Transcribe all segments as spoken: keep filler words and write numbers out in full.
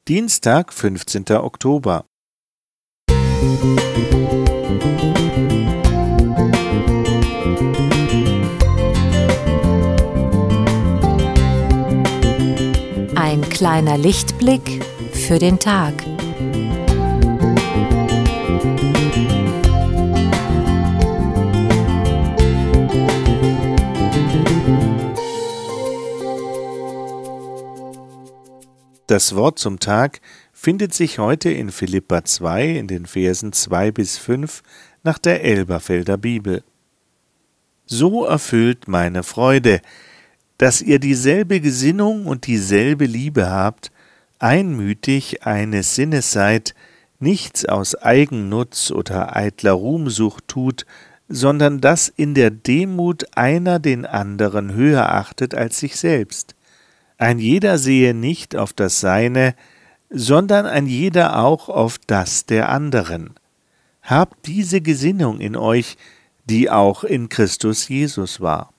Dienstag, fünfzehnter Oktober. Ein kleiner Lichtblick für den Tag. Das Wort zum Tag findet sich heute in Philipper zwei in den Versen zwei bis fünf nach der Elberfelder Bibel. So erfüllt meine Freude, dass ihr dieselbe Gesinnung und dieselbe Liebe habt, einmütig eines Sinnes seid, nichts aus Eigennutz oder eitler Ruhmsucht tut, sondern dass in der Demut einer den anderen höher achtet als sich selbst. Ein jeder sehe nicht auf das Seine, sondern ein jeder auch auf das der anderen. Habt diese Gesinnung in euch, die auch in Christus Jesus war.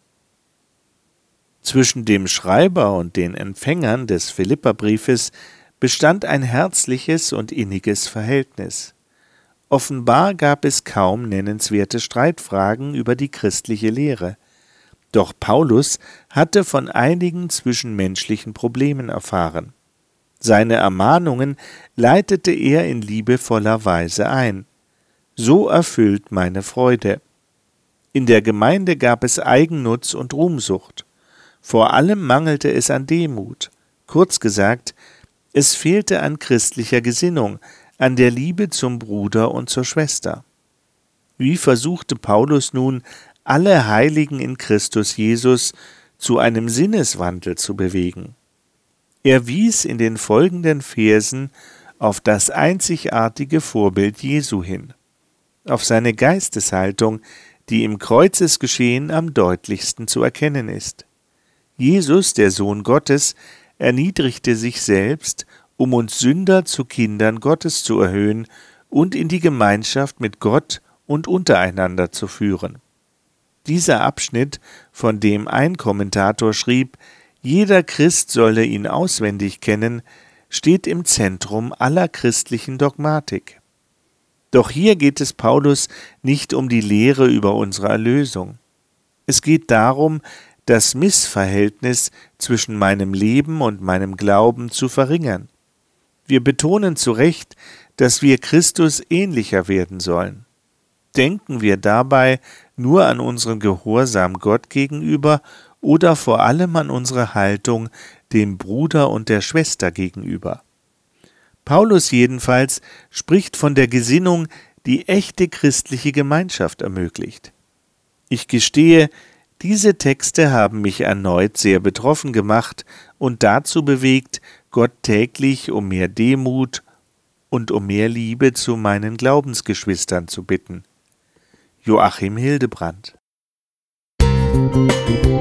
Zwischen dem Schreiber und den Empfängern des Philipperbriefes bestand ein herzliches und inniges Verhältnis. Offenbar gab es kaum nennenswerte Streitfragen über die christliche Lehre. Doch Paulus hatte von einigen zwischenmenschlichen Problemen erfahren. Seine Ermahnungen leitete er in liebevoller Weise ein. So erfüllt meine Freude. In der Gemeinde gab es Eigennutz und Ruhmsucht. Vor allem mangelte es an Demut. Kurz gesagt, es fehlte an christlicher Gesinnung, an der Liebe zum Bruder und zur Schwester. Wie versuchte Paulus nun, alle Heiligen in Christus Jesus zu einem Sinneswandel zu bewegen? Er wies in den folgenden Versen auf das einzigartige Vorbild Jesu hin, auf seine Geisteshaltung, die im Kreuzesgeschehen am deutlichsten zu erkennen ist. Jesus, der Sohn Gottes, erniedrigte sich selbst, um uns Sünder zu Kindern Gottes zu erhöhen und in die Gemeinschaft mit Gott und untereinander zu führen. Dieser Abschnitt, von dem ein Kommentator schrieb, jeder Christ solle ihn auswendig kennen, steht im Zentrum aller christlichen Dogmatik. Doch hier geht es Paulus nicht um die Lehre über unsere Erlösung. Es geht darum, das Missverhältnis zwischen meinem Leben und meinem Glauben zu verringern. Wir betonen zu Recht, dass wir Christus ähnlicher werden sollen. Denken wir dabei nur an unseren Gehorsam Gott gegenüber oder vor allem an unsere Haltung dem Bruder und der Schwester gegenüber. Paulus jedenfalls spricht von der Gesinnung, die echte christliche Gemeinschaft ermöglicht. Ich gestehe, diese Texte haben mich erneut sehr betroffen gemacht und dazu bewegt, Gott täglich um mehr Demut und um mehr Liebe zu meinen Glaubensgeschwistern zu bitten. Joachim Hildebrand.